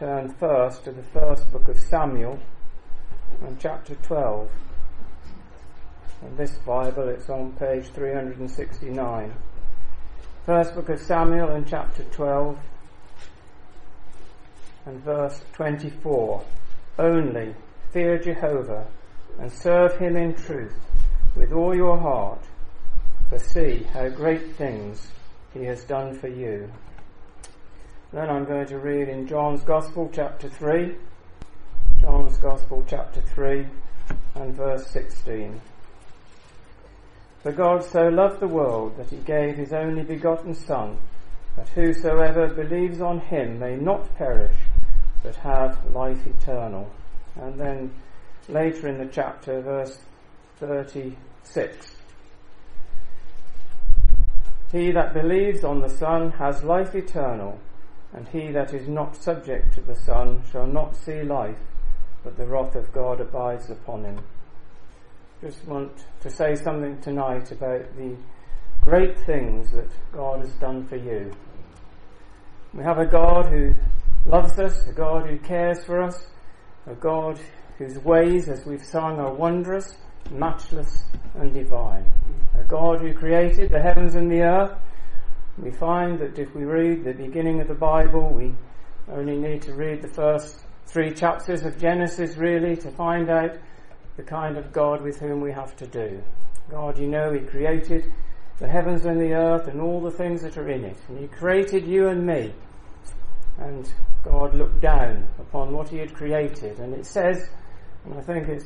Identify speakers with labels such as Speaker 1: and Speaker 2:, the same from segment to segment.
Speaker 1: turn first to the first book of Samuel and chapter 12. In this Bible it's on page 369. First book of Samuel and chapter 12 and verse 24. Only fear Jehovah and serve him in truth with all your heart, for see how great things he has done for you. Then I'm going to read in John's Gospel chapter 3, John's Gospel chapter 3 and verse 16. For God so loved the world that he gave his only begotten Son, that whosoever believes on him may not perish, but have life eternal. And then later in the chapter, verse 36. He that believes on the Son has life eternal, and he that is not subject to the Son shall not see life, but the wrath of God abides upon him. Just want to say something tonight about the great things that God has done for you. We have a God who loves us, a God who cares for us, a God whose ways, as we've sung, are wondrous, matchless and divine. A God who created the heavens and the earth. We find that if we read the beginning of the Bible, we only need to read the first 3 chapters of Genesis really to find out the kind of God with whom we have to do. God, you know, he created the heavens and the earth and all the things that are in it. And he created you and me. And God looked down upon what he had created. And it says, and I think it's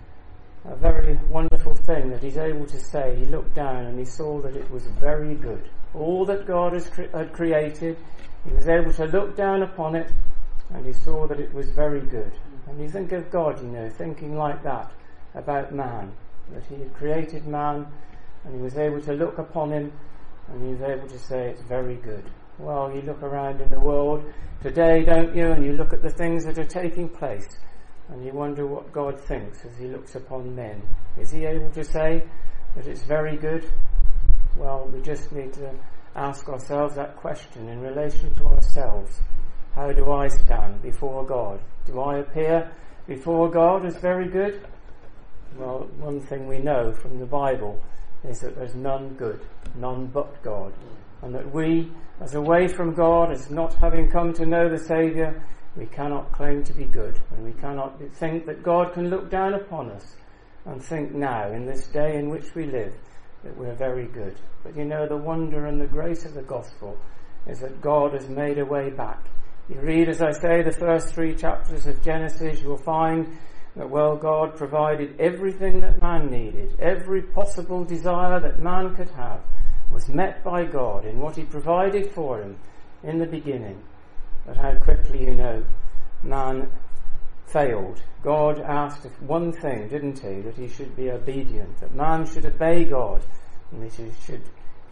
Speaker 1: a very wonderful thing that he's able to say, he looked down and he saw that it was very good. All that God had created, he was able to look down upon it and he saw that it was very good. And you think of God, you know, thinking like that about man, that he had created man and he was able to look upon him and he was able to say it's very good. Well, you look around in the world today, don't you, and you look at the things that are taking place and you wonder what God thinks as he looks upon men. Is he able to say that it's very good? Well, we just need to ask ourselves that question in relation to ourselves. How do I stand before God? Do I appear before God as very good? Well, one thing we know from the Bible is that there's none good, none but God. And that we, as away from God, as not having come to know the Saviour, we cannot claim to be good. And we cannot think that God can look down upon us and think now, in this day in which we live, that we're very good. But you know, the wonder and the grace of the gospel is that God has made a way back. You read, as I say, the first 3 chapters of Genesis, you'll find that, well, God provided everything that man needed. Every possible desire that man could have was met by God in what he provided for him in the beginning. But how quickly, you know, man failed. God asked one thing, didn't he? That he should be obedient, that man should obey God, and that he should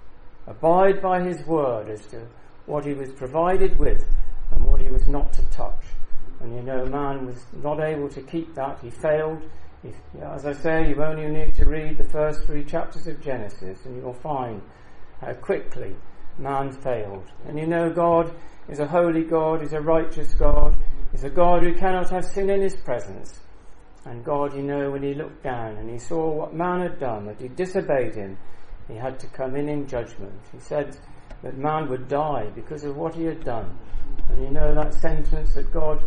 Speaker 1: abide by his word as to what he was provided with and what he was not to touch. And you know, man was not able to keep that. He failed. As I say, you only need to read the first 3 chapters of Genesis and you'll find how quickly man failed. And you know, God is a holy God, is a righteous God, is a God who cannot have sin in his presence. And God, you know, when he looked down and he saw what man had done, that he disobeyed him, he had to come in judgment. He said that man would die because of what he had done. And you know, that sentence that God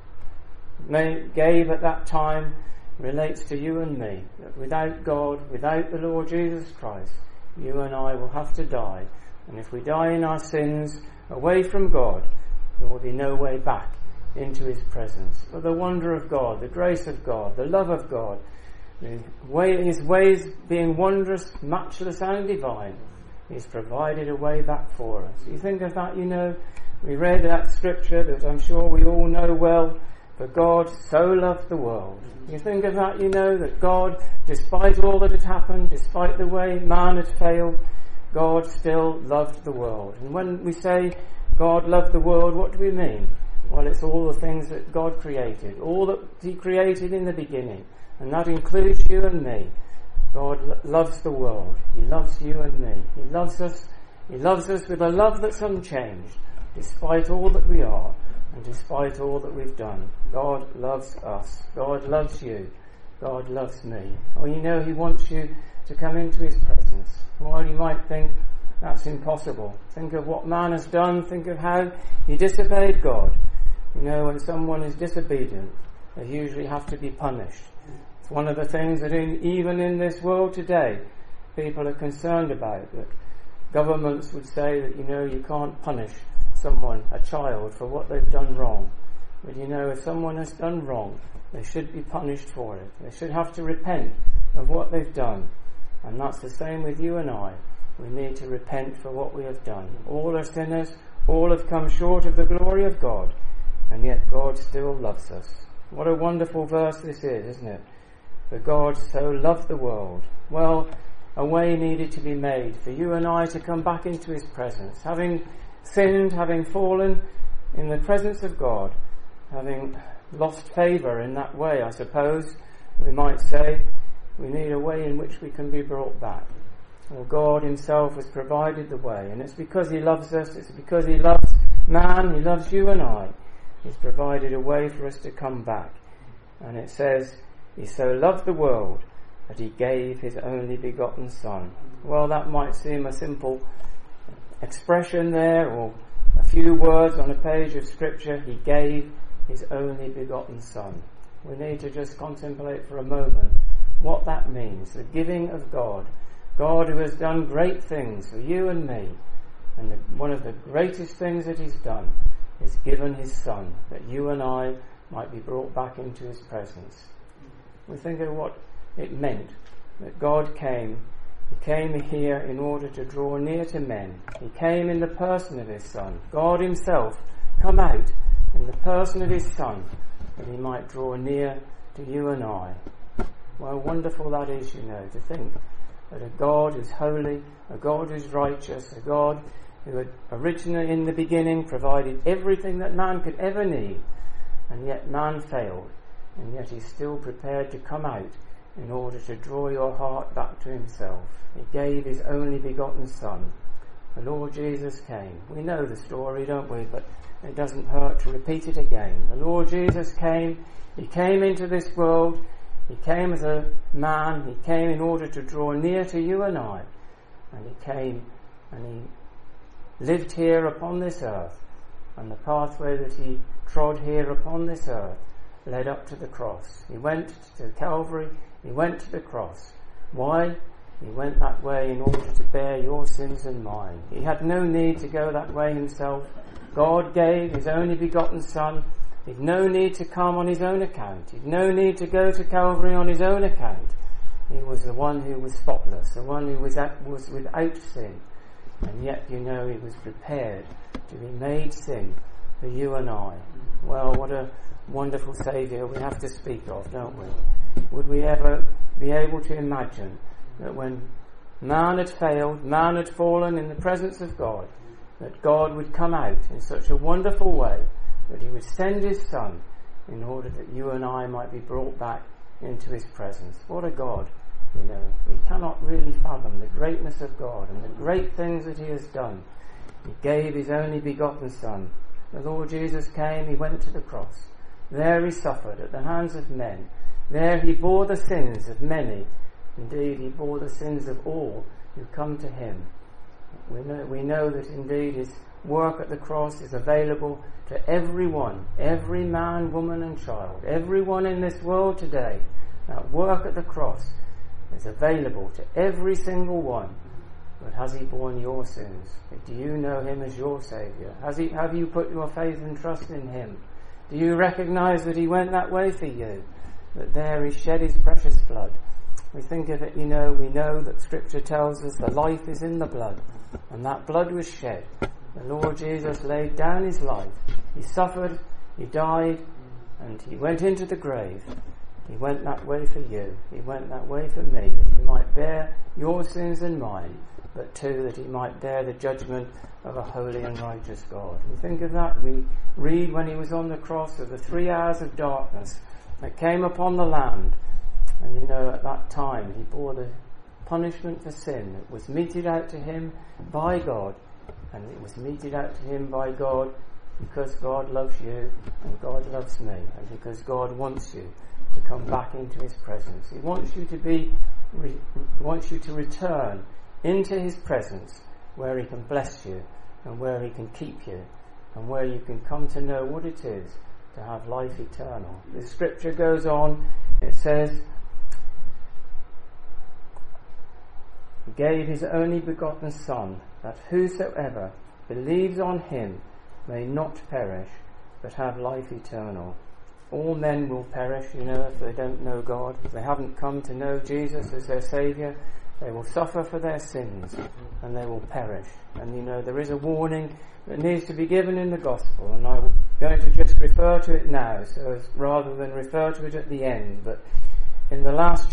Speaker 1: gave at that time relates to you and me, that without God, without the Lord Jesus Christ, you and I will have to die. And if we die in our sins, away from God, there will be no way back into his presence. But the wonder of God, the grace of God, the love of God, his ways being wondrous, matchless and divine, he's provided a way back for us. You think of that, you know, we read that scripture that I'm sure we all know well, for God so loved the world. You think of that, you know, that God, despite all that had happened, despite the way man had failed, God still loved the world. And when we say God loved the world, what do we mean? Well, it's all the things that God created, all that he created in the beginning, and that includes you and me. God loves the world. He loves you and me. He loves us with a love that's unchanged, despite all that we are, And despite all that we've done, God loves us. God loves you. God loves me. Oh, you know, He wants you to come into His presence. While you might think that's impossible, think of what man has done. Think of how he disobeyed God. You know, when someone is disobedient, they usually have to be punished. It's one of the things that even in this world today, people are concerned about. That governments would say that, you know, you can't punish someone, a child, for what they've done wrong. But you know, if someone has done wrong, they should be punished for it. They should have to repent of what they've done. And that's the same with you and I. We need to repent for what we have done. All are sinners, all have come short of the glory of God, and yet God still loves us. What a wonderful verse this is, isn't it? For God so loved the world. Well, a way needed to be made for you and I to come back into His presence. Having sinned, having fallen in the presence of God, having lost favour in that way, I suppose, we might say, we need a way in which we can be brought back. Well, God Himself has provided the way, and it's because He loves us, it's because He loves man, He loves you and I. He's provided a way for us to come back. And it says, He so loved the world that He gave His only begotten Son. Well, that might seem a simple expression there, or a few words on a page of Scripture. He gave His only begotten Son. We need to just contemplate for a moment what that means. The giving of God. God who has done great things for you and me. And one of the greatest things that He's done is given His Son, that you and I might be brought back into His presence. We think of what it meant that God came. He came here in order to draw near to men. He came in the person of His Son. God Himself come out in the person of His Son, that He might draw near to you and I. Well, wonderful that is, you know, to think that a God who's holy, a God who's righteous, a God who had originally in the beginning provided everything that man could ever need, and yet man failed, and yet He's still prepared to come out in order to draw your heart back to Himself. He gave His only begotten Son. The Lord Jesus came. We know the story, don't we? But it doesn't hurt to repeat it again. The Lord Jesus came. He came into this world. He came as a man. He came in order to draw near to you and I. And He came and He lived here upon this earth. And the pathway that He trod here upon this earth led up to the cross. He went to Calvary. He went to the cross. Why? He went that way in order to bear your sins and mine. He had no need to go that way Himself. God gave His only begotten Son. He'd no need to come on His own account. He'd no need to go to Calvary on His own account. He was the one who was spotless, the one who was without sin. And yet, you know, He was prepared to be made sin for you and I. Well, what a wonderful Saviour we have to speak of, don't we? Would we ever be able to imagine that when man had failed, man had fallen in the presence of God, that God would come out in such a wonderful way that He would send His Son in order that you and I might be brought back into His presence? What a God, you know. We cannot really fathom the greatness of God and the great things that He has done. He gave His only begotten Son. The Lord Jesus came, He went to the cross. There He suffered at the hands of men. There He bore the sins of many. Indeed, He bore the sins of all who come to Him. We know that indeed His work at the cross is available to everyone, every man, woman and child, everyone in this world today. That work at the cross is available to every single one. But has He borne your sins? Do you know Him as your Saviour? Have you put your faith and trust in Him? Do you recognise that He went that way for you? That there He shed His precious blood? We think of it, you know, we know that Scripture tells us the life is in the blood, and that blood was shed. The Lord Jesus laid down His life. He suffered, He died, and He went into the grave. He went that way for you. He went that way for me, that He might bear your sins and mine, but too that He might bear the judgment of a holy and righteous God. We think of that. We read when He was on the cross of the 3 hours of darkness that came upon the land. And you know, at that time He bore the punishment for sin. It was meted out to Him by God, and it was meted out to Him by God because God loves you and God loves me, and because God wants you to come back into his presence. He wants you to return into his presence, where he can bless you and where he can keep you and where you can come to know what it is to have life eternal. The scripture goes on, it says, he gave his only begotten Son, that whosoever believes on him may not perish, but have life eternal. All men will perish, if they don't know God, if they haven't come to know Jesus as their Saviour. They will suffer for their sins and they will perish. And there is a warning that needs to be given in the Gospel, and I'm going to just refer to it now, rather than refer to it at the end. But in the last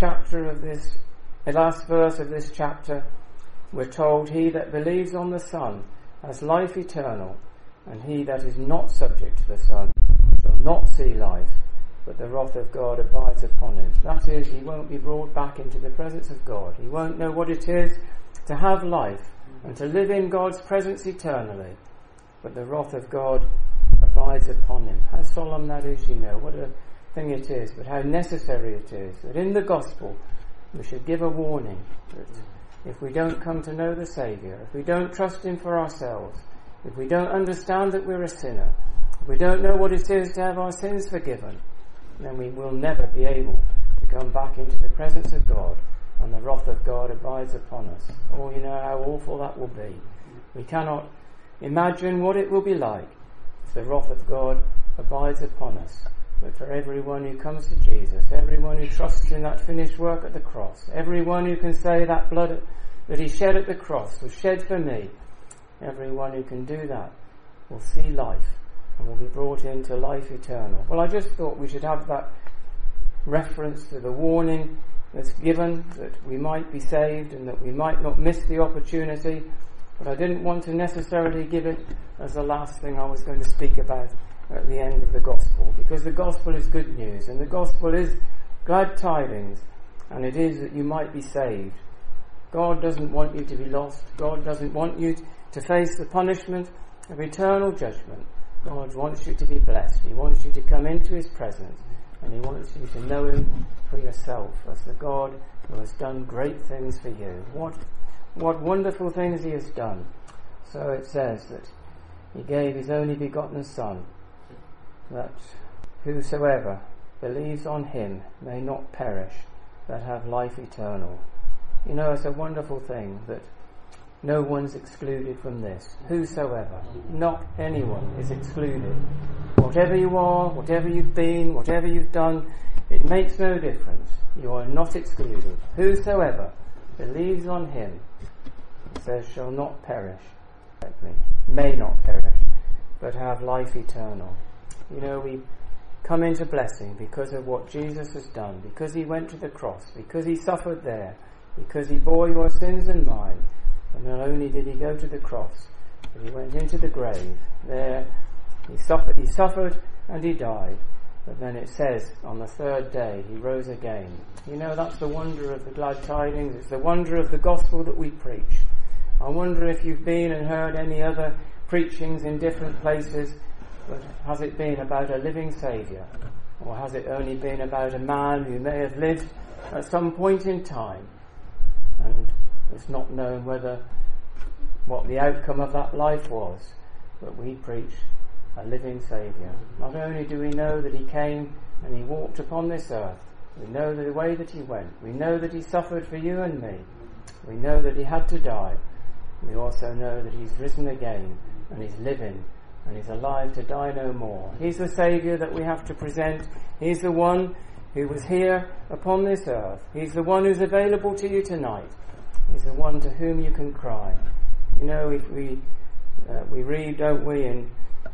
Speaker 1: verse of this chapter, we're told, he that believes on the Son has life eternal, and he that is not subject to the Son shall not see life, but the wrath of God abides upon him. That is, he won't be brought back into the presence of God. He won't know what it is to have life and to live in God's presence eternally, but the wrath of God abides upon him. How solemn that is, what a thing it is, but how necessary it is that in the Gospel we should give a warning that if we don't come to know the Saviour, if we don't trust him for ourselves, if we don't understand that we're a sinner, if we don't know what it is to have our sins forgiven, then we will never be able to come back into the presence of God, and the wrath of God abides upon us. Oh, how awful that will be. We cannot imagine what it will be like if the wrath of God abides upon us. But for everyone who comes to Jesus, everyone who trusts in that finished work at the cross, everyone who can say that blood that he shed at the cross was shed for me, everyone who can do that will see life and will be brought into life eternal. Well, I just thought we should have that reference to the warning that's given, that we might be saved and that we might not miss the opportunity, but I didn't want to necessarily give it as the last thing I was going to speak about at the end of the Gospel, because the Gospel is good news, and the Gospel is glad tidings, and it is that you might be saved. God doesn't want you to be lost. God doesn't want you to face the punishment of eternal judgment. God wants you to be blessed. He wants you to come into his presence, and he wants you to know him for yourself as the God who has done great things for you. What wonderful things he has done. So it says that he gave his only begotten Son, that whosoever believes on him may not perish, but have life eternal. It's a wonderful thing that no one's excluded from this. Whosoever, not anyone is excluded. Whatever you are, whatever you've been, whatever you've done, it makes no difference. You are not excluded. Whosoever believes on him, it says, shall not perish, may not perish, but have life eternal. We come into blessing because of what Jesus has done, because he went to the cross, because he suffered there, because he bore your sins and mine. And not only did he go to the cross, but he went into the grave. There he suffered and he died. But then it says on the third day he rose again. That's the wonder of the glad tidings. It's the wonder of the gospel that we preach. I wonder if you've been and heard any other preachings in different places, but has it been about a living Saviour? Or has it only been about a man who may have lived at some point in time and it's not known what the outcome of that life was? But we preach a living Saviour. Not only do we know that he came and he walked upon this earth, we know the way that he went, we know that he suffered for you and me, we know that he had to die, we also know that he's risen again and he's living and he's alive to die no more. He's the Saviour that we have to present. He's the one who was here upon this earth. He's the one who's available to you tonight. He's the one to whom you can cry. If we read, don't we, in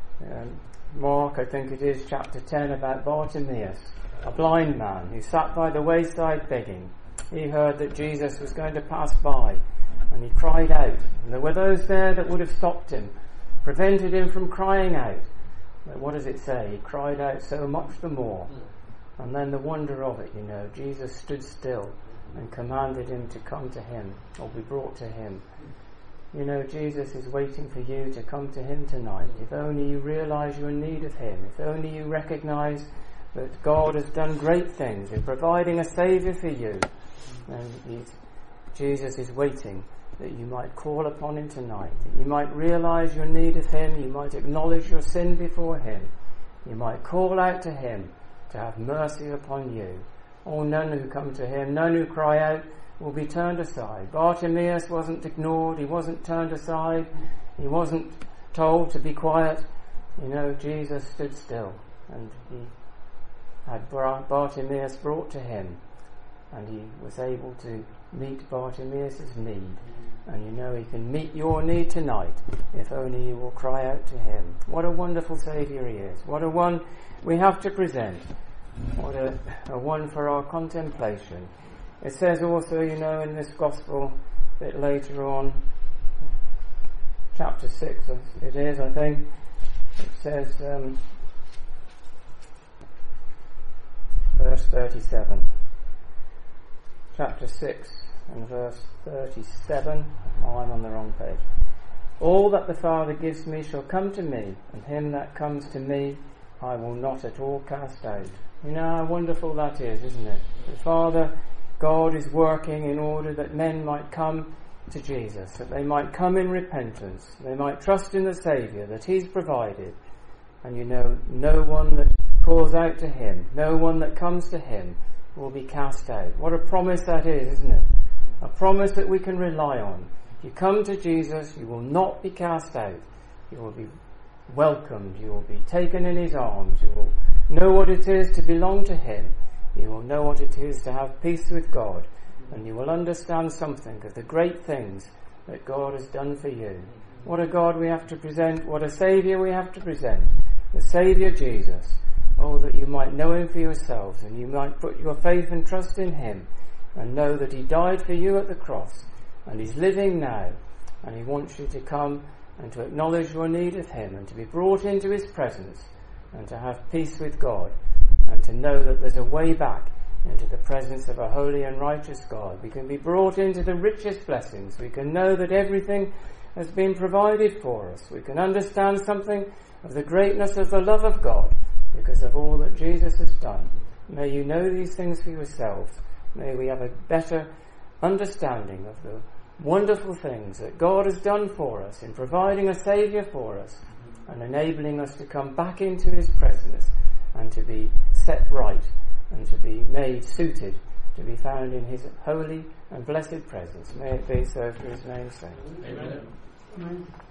Speaker 1: Mark, I think it is, chapter 10, about Bartimaeus, a blind man who sat by the wayside begging. He heard that Jesus was going to pass by, and he cried out. And there were those there that would have stopped him, prevented him from crying out. But what does it say? He cried out so much the more. And then the wonder of it, Jesus stood still and commanded him to come to him, or be brought to him. You know, Jesus is waiting for you to come to him tonight. If only you realise you're in need of him. If only you recognise that God has done great things in providing a Saviour for you. And Jesus is waiting that you might call upon him tonight. That you might realise your need of him. You might acknowledge your sin before him. You might call out to him to have mercy upon you. Oh, none who come to him, none who cry out, will be turned aside. Bartimaeus wasn't ignored, he wasn't turned aside, he wasn't told to be quiet. You know, Jesus stood still and he had Bartimaeus brought to him, and he was able to meet Bartimaeus' need. And you know, he can meet your need tonight if only you will cry out to him. What a wonderful Saviour he is. What a one we have to present. What a one for our contemplation. It says also, you know, in this Gospel, a bit later on, chapter 6 it is, I think, it says, verse 37. Chapter 6 and verse 37. Oh, I'm on the wrong page. All that the Father gives me shall come to me, and him that comes to me I will not at all cast out. You know how wonderful that is, isn't it? The Father, God, is working in order that men might come to Jesus, that they might come in repentance, they might trust in the Saviour that he's provided. And you know, no one that calls out to him, no one that comes to him will be cast out. What a promise that is, isn't it? A promise that we can rely on. If you come to Jesus, you will not be cast out. You will be welcomed, you will be taken in his arms, you will know what it is to belong to him. You will know what it is to have peace with God, and you will understand something of the great things that God has done for you. What a God we have to present, what a Saviour we have to present. The Saviour Jesus. Oh, that you might know him for yourselves, and you might put your faith and trust in him, and know that he died for you at the cross, and he's living now, and he wants you to come and to acknowledge your need of him, and to be brought into his presence, and to have peace with God, and to know that there's a way back into the presence of a holy and righteous God. We can be brought into the richest blessings. We can know that everything has been provided for us. We can understand something of the greatness of the love of God because of all that Jesus has done. May you know these things for yourselves. May we have a better understanding of the wonderful things that God has done for us in providing a Saviour for us and enabling us to come back into his presence and to be set right and to be made suited to be found in his holy and blessed presence. May it be so for his name's sake.
Speaker 2: Amen.
Speaker 3: Amen.